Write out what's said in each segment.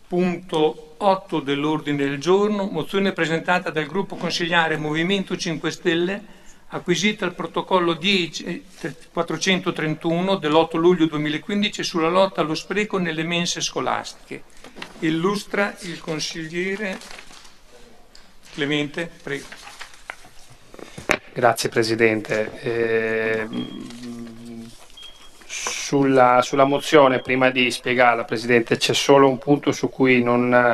Punto 8 dell'ordine del giorno, mozione presentata dal gruppo consigliare Movimento 5 Stelle, acquisita il protocollo 431 dell'8 luglio 2015 sulla lotta allo spreco nelle mense scolastiche. Illustra il consigliere Clemente, prego. Grazie Presidente. Sulla mozione, prima di spiegarla, Presidente, c'è solo un punto su cui non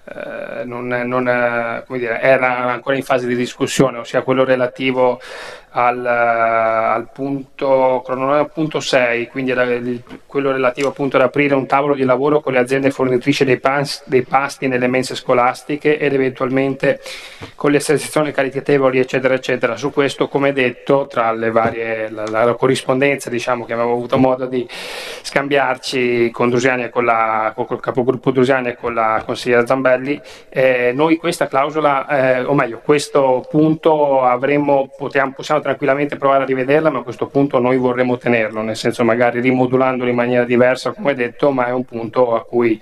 come dire, era ancora in fase di discussione, ossia quello relativo al punto 6, quindi quello relativo appunto ad aprire un tavolo di lavoro con le aziende fornitrici dei pasti nelle mense scolastiche ed eventualmente con le associazioni caritatevoli eccetera eccetera. Su questo, come detto, tra le varie la corrispondenza, diciamo, che avevo avuto modo di scambiarci con Drusiani e col capogruppo Drusiani e con la consigliera Zambelli, noi questa clausola, o meglio questo punto possiamo tranquillamente provare a rivederla, ma a questo punto noi vorremmo tenerlo, nel senso magari rimodulandolo in maniera diversa come detto, ma è un punto a cui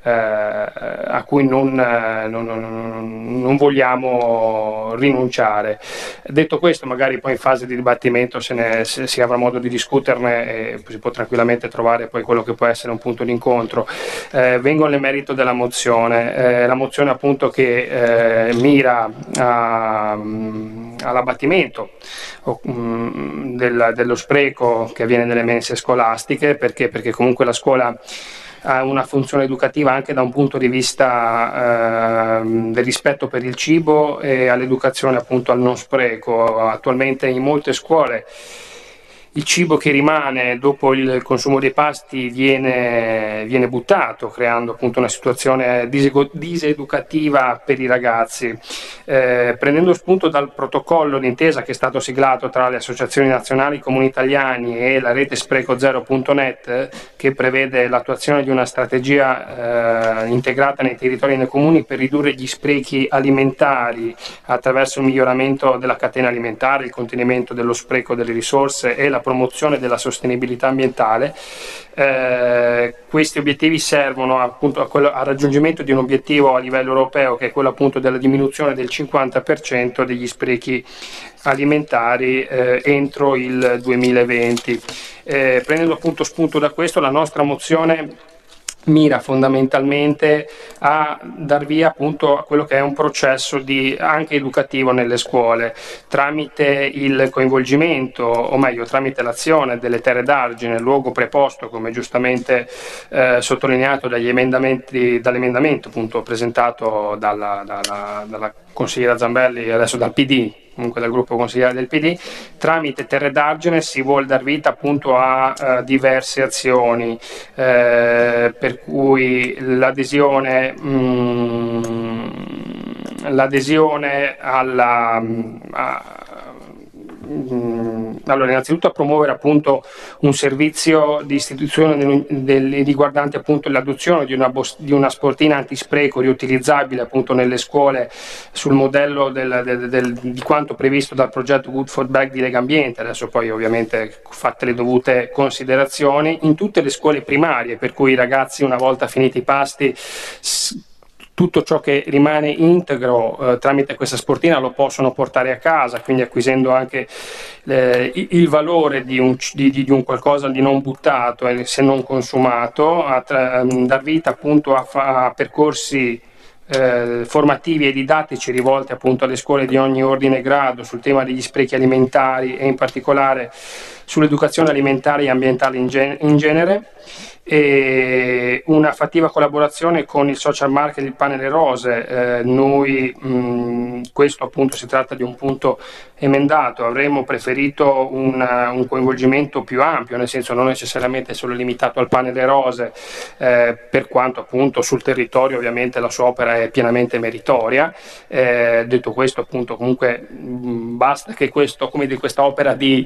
non vogliamo rinunciare. Detto questo, magari poi in fase di dibattimento si avrà modo di discuterne e si può tranquillamente trovare poi quello che può essere un punto d'incontro. Vengo nel merito della mozione. La mozione appunto che mira all'abbattimento dello spreco che avviene nelle mense scolastiche, perché comunque la scuola ha una funzione educativa anche da un punto di vista del rispetto per il cibo e all'educazione appunto al non spreco. Attualmente in molte scuole il cibo che rimane dopo il consumo dei pasti viene buttato, creando appunto una situazione diseducativa per i ragazzi. Prendendo spunto dal protocollo d'intesa che è stato siglato tra le associazioni nazionali comuni italiani e la rete sprecozero.net, che prevede l'attuazione di una strategia integrata nei territori e nei comuni per ridurre gli sprechi alimentari attraverso il miglioramento della catena alimentare, il contenimento dello spreco delle risorse e la promozione della sostenibilità ambientale. Questi obiettivi servono appunto al raggiungimento di un obiettivo a livello europeo, che è quello appunto della diminuzione del 50% degli sprechi alimentari entro il 2020. Prendendo appunto spunto da questo, la nostra mozione mira fondamentalmente a dar via appunto a quello che è un processo anche educativo nelle scuole, tramite il coinvolgimento, o meglio tramite l'azione delle terre d'argine, luogo preposto come giustamente sottolineato dall'emendamento appunto presentato dalla consigliera Zambelli e adesso dal PD, comunque dal gruppo consigliare del PD. Tramite terre d'argine si vuol dar vita appunto a diverse azioni, per cui l'adesione allora innanzitutto a promuovere appunto un servizio di istituzione riguardante appunto l'adozione di una sportina antispreco riutilizzabile appunto nelle scuole sul modello di quanto previsto dal progetto Good Food Bag di Legambiente, adesso poi ovviamente fatte le dovute considerazioni, in tutte le scuole primarie, per cui i ragazzi una volta finiti i pasti tutto ciò che rimane integro tramite questa sportina lo possono portare a casa, quindi acquisendo anche il valore di un qualcosa di non buttato e se non consumato, dar vita appunto a percorsi formativi e didattici rivolti appunto alle scuole di ogni ordine e grado sul tema degli sprechi alimentari e in particolare sull'educazione alimentare e ambientale in genere, e una fattiva collaborazione con il social market Il Pane e le Rose. Questo appunto si tratta di un punto emendato, avremmo preferito un coinvolgimento più ampio, nel senso non necessariamente solo limitato al Pane e le Rose, per quanto appunto sul territorio ovviamente la sua opera è pienamente meritoria. Detto questo appunto comunque basta che questa opera di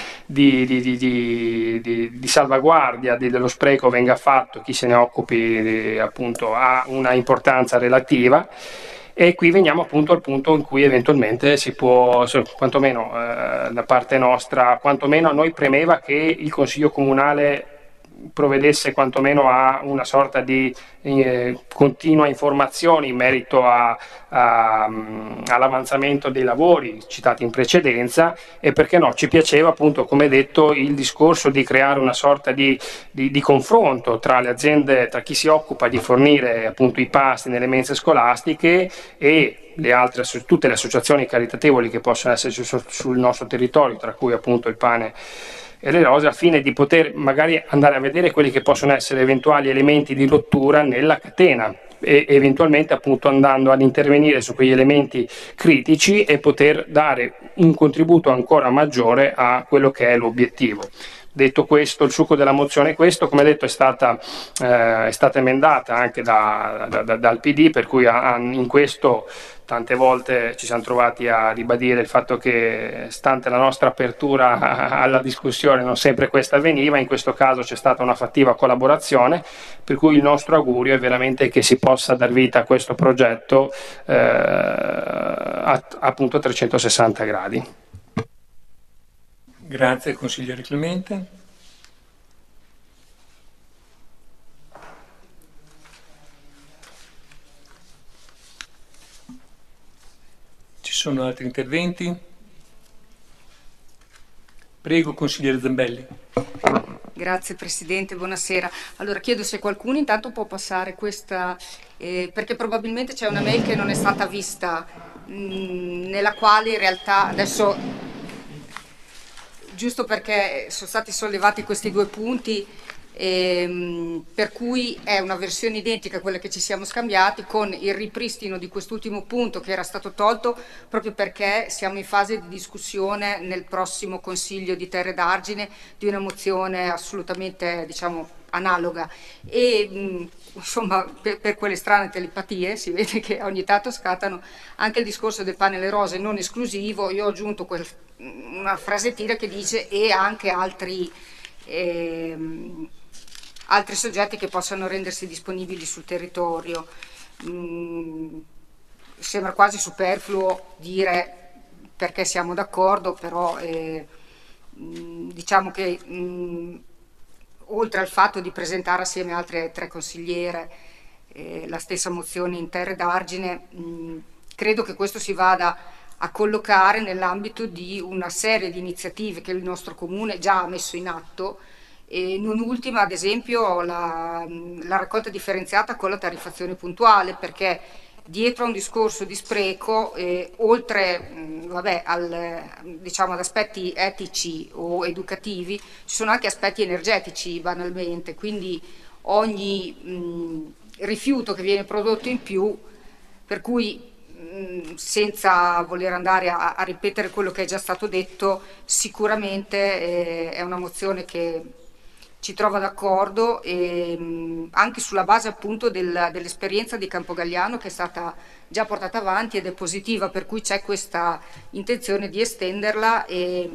salvaguardia dello spreco venga fatto, chi se ne occupi appunto ha una importanza relativa. E qui veniamo appunto al punto in cui eventualmente si può, quantomeno da parte nostra, quantomeno a noi premeva che il Consiglio Comunale provvedesse quantomeno a una sorta di continua informazione in merito all'avanzamento dei lavori citati in precedenza, e perché no, ci piaceva appunto, come detto, il discorso di creare una sorta di confronto tra le aziende, tra chi si occupa di fornire appunto i pasti nelle mense scolastiche e tutte le associazioni caritatevoli che possono esserci sul nostro territorio, tra cui appunto il pane e le rose, al fine di poter magari andare a vedere quelli che possono essere eventuali elementi di rottura nella catena, e eventualmente appunto andando ad intervenire su quegli elementi critici e poter dare un contributo ancora maggiore a quello che è l'obiettivo. Detto questo, il succo della mozione è questo, come detto è stata emendata anche dal PD, per cui in questo tante volte ci siamo trovati a ribadire il fatto che, stante la nostra apertura alla discussione, non sempre questa avveniva. In questo caso c'è stata una fattiva collaborazione, per cui il nostro augurio è veramente che si possa dar vita a questo progetto appunto a 360 gradi. Grazie consigliere Clemente. Ci sono altri interventi? Prego consigliere Zambelli. Grazie Presidente, buonasera. Allora chiedo se qualcuno intanto può passare questa, perché probabilmente c'è una mail che non è stata vista, nella quale in realtà adesso, giusto perché sono stati sollevati questi due punti, per cui è una versione identica a quella che ci siamo scambiati, con il ripristino di quest'ultimo punto che era stato tolto proprio perché siamo in fase di discussione nel prossimo Consiglio di Terre d'Argine di una mozione assolutamente, diciamo, analoga, e insomma per quelle strane telepatie si vede che ogni tanto scattano anche il discorso del pane alle rose non esclusivo. Io ho aggiunto una frasettina che dice e anche altri soggetti che possano rendersi disponibili sul territorio. Sembra quasi superfluo dire perché siamo d'accordo, però diciamo che oltre al fatto di presentare assieme a altre 3 consigliere la stessa mozione in Terre d'Argine, credo che questo si vada a collocare nell'ambito di una serie di iniziative che il nostro comune già ha messo in atto, e non ultima ad esempio la raccolta differenziata con la tariffazione puntuale, perché dietro a un discorso di spreco, oltre diciamo, ad aspetti etici o educativi, ci sono anche aspetti energetici banalmente, quindi ogni rifiuto che viene prodotto in più, per cui senza voler andare a ripetere quello che è già stato detto, sicuramente è una mozione che ci trova d'accordo, e anche sulla base appunto dell'esperienza di Campogalliano che è stata già portata avanti ed è positiva, per cui c'è questa intenzione di estenderla e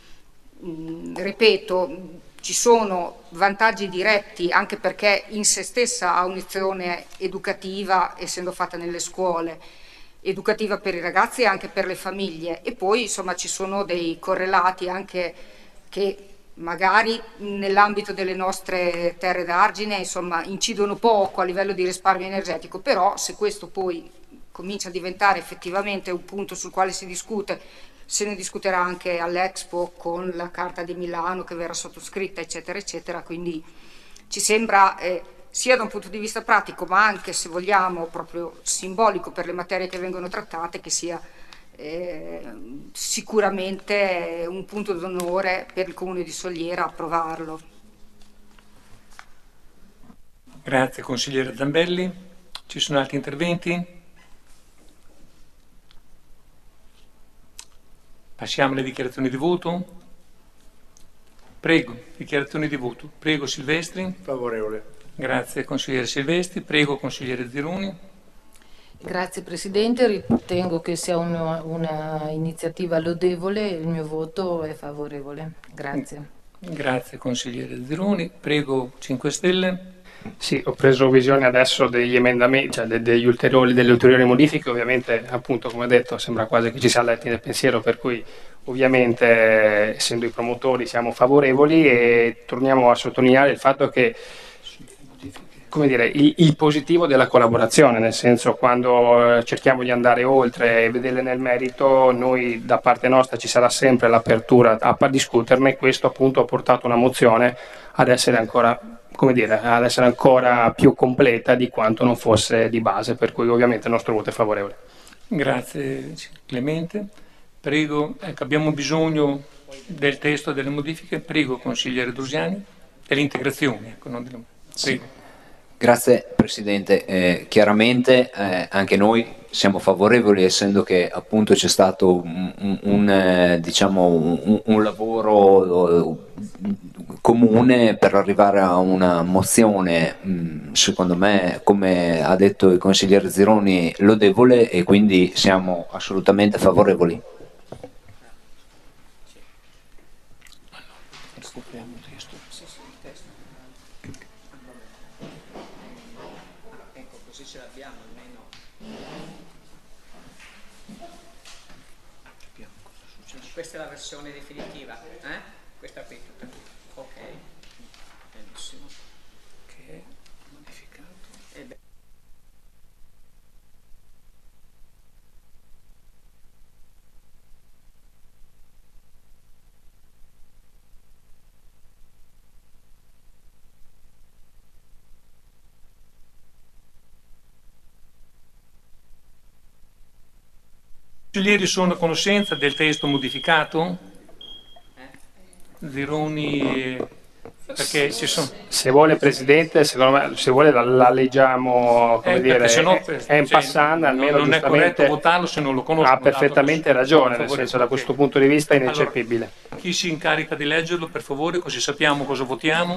ripeto, ci sono vantaggi diretti anche perché in se stessa ha un'azione educativa, essendo fatta nelle scuole, educativa per i ragazzi e anche per le famiglie, e poi insomma ci sono dei correlati anche che magari nell'ambito delle nostre terre d'argine insomma incidono poco a livello di risparmio energetico, però se questo poi comincia a diventare effettivamente un punto sul quale si discute, se ne discuterà anche all'Expo con la Carta di Milano che verrà sottoscritta eccetera eccetera, quindi ci sembra sia da un punto di vista pratico ma anche, se vogliamo, proprio simbolico per le materie che vengono trattate, che sia sicuramente un punto d'onore per il Comune di Soliera approvarlo. Grazie consigliere Zambelli. Ci sono altri interventi? Passiamo alle dichiarazioni di voto. Prego, dichiarazioni di voto. Prego Silvestri. Favorevole. Grazie consigliere Silvestri. Prego consigliere Zironi. Grazie Presidente, ritengo che sia una iniziativa lodevole, il mio voto è favorevole. Grazie. Grazie consigliere Zironi. Prego 5 Stelle. Sì, ho preso visione adesso degli emendamenti, cioè delle ulteriori modifiche, ovviamente appunto come ho detto sembra quasi che ci sia letti nel pensiero, per cui ovviamente essendo i promotori siamo favorevoli e torniamo a sottolineare il fatto che come dire, il positivo della collaborazione, nel senso quando cerchiamo di andare oltre e vederle nel merito, noi da parte nostra ci sarà sempre l'apertura a discuterne. Questo appunto ha portato una mozione ad essere ancora, come dire, ad essere ancora più completa di quanto non fosse di base, per cui ovviamente il nostro voto è favorevole. Grazie Clemente. Prego, ecco, abbiamo bisogno del testo e delle modifiche. Prego, consigliere Drusiani, delle integrazioni. Ecco, non delle... Prego. Grazie Presidente, chiaramente anche noi siamo favorevoli, essendo che appunto c'è stato un lavoro comune per arrivare a una mozione, secondo me, come ha detto il consigliere Zironi, lodevole, e quindi siamo assolutamente favorevoli. Questa è la versione definitiva, questa qui tutta qui. Ok, benissimo. Che è modificato. I consiglieri sono a conoscenza del testo modificato? Zironi, perché ci sono... Se vuole Presidente, secondo me, se vuole la leggiamo, come dire, è in passando, almeno non è corretto votarlo se non lo conosco. Ha perfettamente ragione, nel senso da questo punto di vista è ineccepibile. Allora, chi si incarica di leggerlo, per favore, così sappiamo cosa votiamo.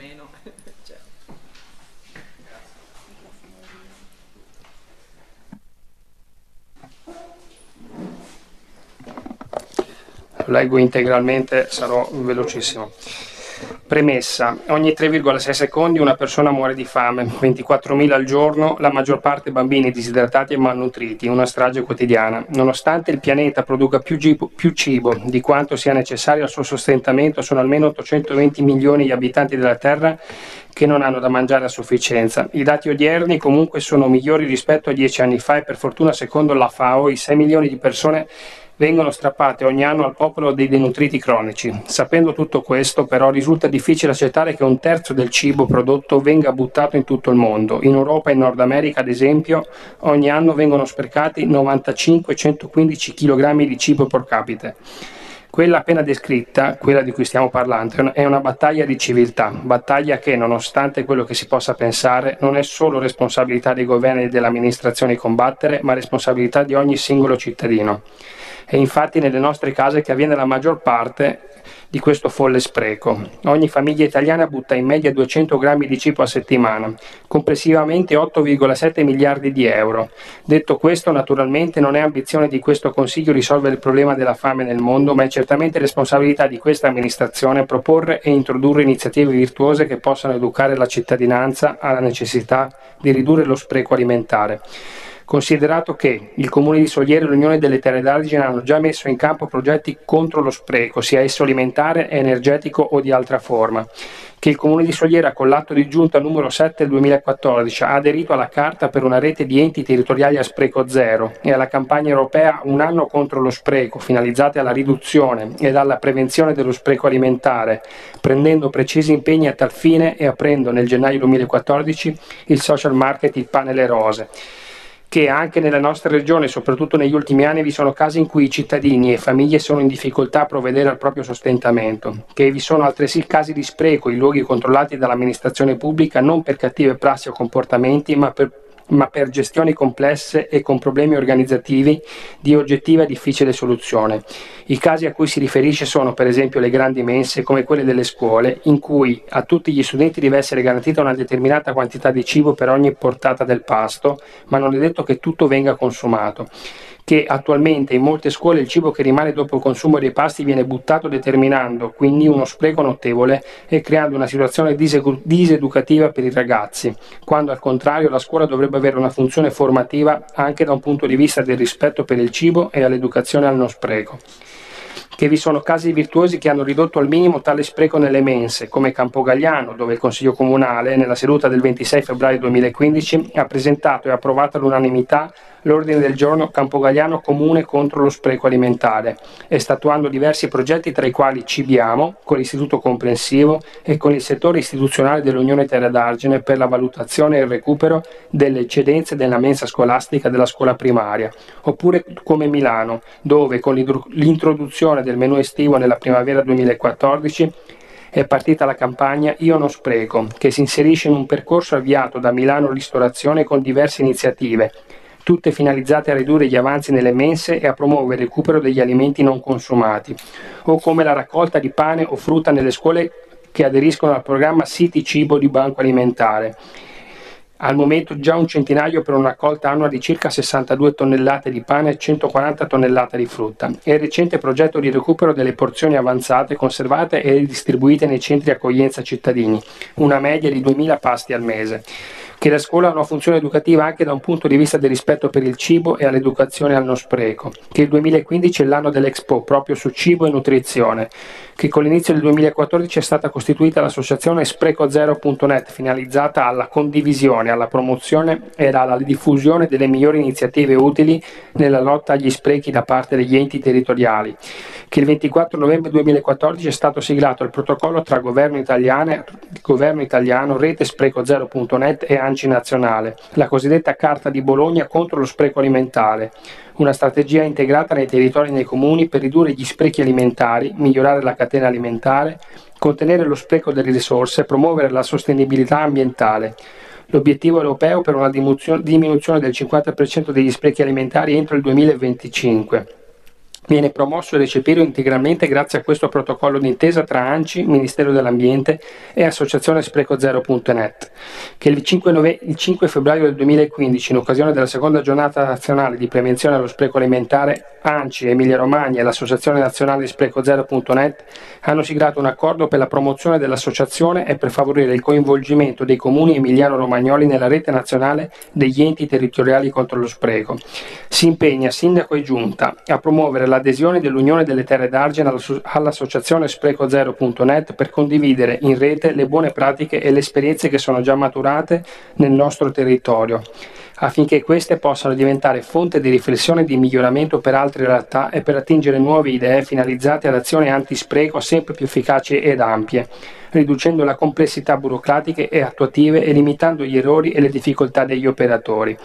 Lo leggo integralmente, sarò velocissimo. Premessa: ogni 3,6 secondi una persona muore di fame, 24.000 al giorno, la maggior parte bambini disidratati e malnutriti, una strage quotidiana. Nonostante il pianeta produca più cibo di quanto sia necessario al suo sostentamento, sono almeno 820 milioni gli abitanti della Terra che non hanno da mangiare a sufficienza. I dati odierni comunque sono migliori rispetto a 10 anni fa e per fortuna, secondo la FAO, i 6 milioni di persone vengono strappate ogni anno al popolo dei denutriti cronici. Sapendo tutto questo, però, risulta difficile accettare che un terzo del cibo prodotto venga buttato in tutto il mondo. In Europa e in Nord America, ad esempio, ogni anno vengono sprecati 95-115 kg di cibo pro capite. Quella appena descritta, quella di cui stiamo parlando, è una battaglia di civiltà, battaglia che, nonostante quello che si possa pensare, non è solo responsabilità dei governi e delle amministrazioni combattere, ma responsabilità di ogni singolo cittadino. È infatti nelle nostre case che avviene la maggior parte di questo folle spreco. Ogni famiglia italiana butta in media 200 grammi di cibo a settimana, complessivamente 8,7 miliardi di euro. Detto questo, naturalmente non è ambizione di questo Consiglio risolvere il problema della fame nel mondo, ma è certamente responsabilità di questa amministrazione proporre e introdurre iniziative virtuose che possano educare la cittadinanza alla necessità di ridurre lo spreco alimentare. Considerato che il Comune di Soliero e l'Unione delle Terre d'Argine hanno già messo in campo progetti contro lo spreco, sia esso alimentare, energetico o di altra forma, che il Comune di Soliero con l'atto di giunta numero 7 del 2014 ha aderito alla Carta per una rete di enti territoriali a spreco zero e alla campagna europea Un anno contro lo spreco, finalizzate alla riduzione ed alla prevenzione dello spreco alimentare, prendendo precisi impegni a tal fine e aprendo nel gennaio 2014 il social market Il Pane e le Rose, che anche nella nostra regione, soprattutto negli ultimi anni, vi sono casi in cui i cittadini e famiglie sono in difficoltà a provvedere al proprio sostentamento, che vi sono altresì casi di spreco in luoghi controllati dall'amministrazione pubblica non per cattive prassi o comportamenti, ma per gestioni complesse e con problemi organizzativi di oggettiva e difficile soluzione. I casi a cui si riferisce sono per esempio le grandi mense come quelle delle scuole, in cui a tutti gli studenti deve essere garantita una determinata quantità di cibo per ogni portata del pasto, ma non è detto che tutto venga consumato. che attualmente in molte scuole il cibo che rimane dopo il consumo dei pasti viene buttato, determinando quindi uno spreco notevole e creando una situazione diseducativa per i ragazzi, quando al contrario la scuola dovrebbe avere una funzione formativa anche da un punto di vista del rispetto per il cibo e all'educazione al non spreco. Che vi sono casi virtuosi che hanno ridotto al minimo tale spreco nelle mense, come Campogalliano, dove il Consiglio Comunale, nella seduta del 26 febbraio 2015, ha presentato e approvato all'unanimità l'ordine del giorno Campogalliano Comune contro lo spreco alimentare, e statuando diversi progetti tra i quali Cibiamo, con l'Istituto Comprensivo e con il settore istituzionale dell'Unione Terre d'Argine per la valutazione e il recupero delle eccedenze della mensa scolastica della scuola primaria, oppure come Milano, dove con l'introduzione del menù estivo nella primavera 2014 è partita la campagna Io non spreco, che si inserisce in un percorso avviato da Milano Ristorazione con diverse iniziative, tutte finalizzate a ridurre gli avanzi nelle mense e a promuovere il recupero degli alimenti non consumati, o come la raccolta di pane o frutta nelle scuole che aderiscono al programma Siti Cibo di Banco Alimentare. Al momento già un centinaio per una raccolta annua di circa 62 tonnellate di pane e 140 tonnellate di frutta, e il recente progetto di recupero delle porzioni avanzate, conservate e distribuite nei centri accoglienza cittadini, una media di 2000 pasti al mese. Che la scuola ha una funzione educativa anche da un punto di vista del rispetto per il cibo e all'educazione al non spreco, che il 2015 è l'anno dell'Expo proprio su cibo e nutrizione, che con l'inizio del 2014 è stata costituita l'associazione SprecoZero.net, finalizzata alla condivisione, alla promozione e alla diffusione delle migliori iniziative utili nella lotta agli sprechi da parte degli enti territoriali, che il 24 novembre 2014 è stato siglato il protocollo tra Governo italiano, Rete SprecoZero.net e ANCI nazionale, la cosiddetta Carta di Bologna contro lo spreco alimentare, una strategia integrata nei territori e nei comuni per ridurre gli sprechi alimentari, migliorare la catena alimentare, contenere lo spreco delle risorse e promuovere la sostenibilità ambientale. L'obiettivo europeo per una diminuzione del 50% degli sprechi alimentari entro il 2025. Viene promosso e recepito integralmente grazie a questo protocollo d'intesa tra ANCI, Ministero dell'Ambiente e Associazione SprecoZero.net, che il 5 febbraio del 2015, in occasione della seconda giornata nazionale di prevenzione allo spreco alimentare, ANCI, Emilia Romagna e l'Associazione Nazionale SprecoZero.net hanno siglato un accordo per la promozione dell'associazione e per favorire il coinvolgimento dei comuni emiliano-romagnoli nella rete nazionale degli enti territoriali contro lo spreco. Si impegna Sindaco e Giunta a promuovere l'adesione dell'Unione delle Terre d'Argine all'associazione SprecoZero.net per condividere in rete le buone pratiche e le esperienze che sono già maturate nel nostro territorio, affinché queste possano diventare fonte di riflessione e di miglioramento per altre realtà e per attingere nuove idee finalizzate ad azioni antispreco sempre più efficaci ed ampie, riducendo la complessità burocratiche e attuative e limitando gli errori e le difficoltà degli operatori.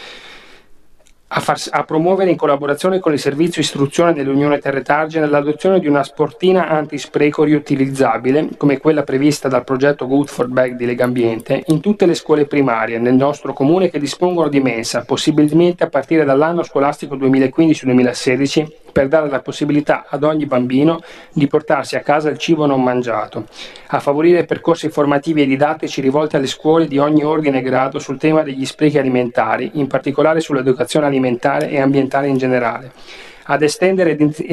A promuovere in collaborazione con il servizio istruzione dell'Unione Terre d'Argine l'adozione di una sportina antispreco riutilizzabile, come quella prevista dal progetto Good for Bag di Legambiente, in tutte le scuole primarie nel nostro comune che dispongono di mensa, possibilmente a partire dall'anno scolastico 2015-2016, per dare la possibilità ad ogni bambino di portarsi a casa il cibo non mangiato, a favorire percorsi formativi e didattici rivolti alle scuole di ogni ordine e grado sul tema degli sprechi alimentari, in particolare sull'educazione alimentare e ambientale in generale, ad estendere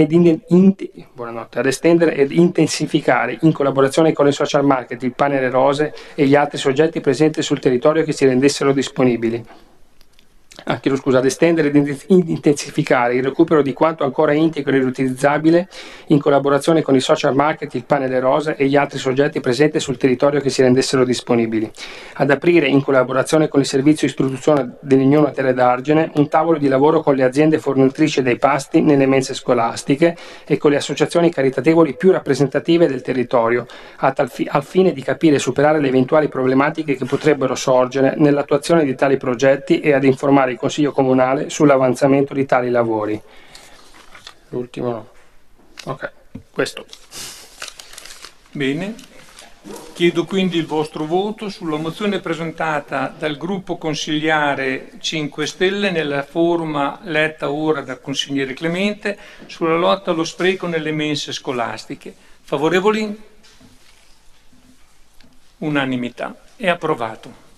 ed intensificare in collaborazione con le social market, il pane e le rose e gli altri soggetti presenti sul territorio che si rendessero disponibili. Ad estendere ed intensificare il recupero di quanto ancora integro e riutilizzabile in collaborazione con i social market, il pane e le rose e gli altri soggetti presenti sul territorio che si rendessero disponibili. Ad aprire in collaborazione con il servizio istruzione dell'Unione Terre d'Argine un tavolo di lavoro con le aziende fornitrici dei pasti nelle mense scolastiche e con le associazioni caritatevoli più rappresentative del territorio, al fine di capire e superare le eventuali problematiche che potrebbero sorgere nell'attuazione di tali progetti e ad informare il Consiglio Comunale sull'avanzamento di tali lavori. L'ultimo no. Ok, questo. Bene. Chiedo quindi il vostro voto sulla mozione presentata dal gruppo consigliare 5 Stelle nella forma letta ora dal consigliere Clemente sulla lotta allo spreco nelle mense scolastiche. Favorevoli? Unanimità. È approvato.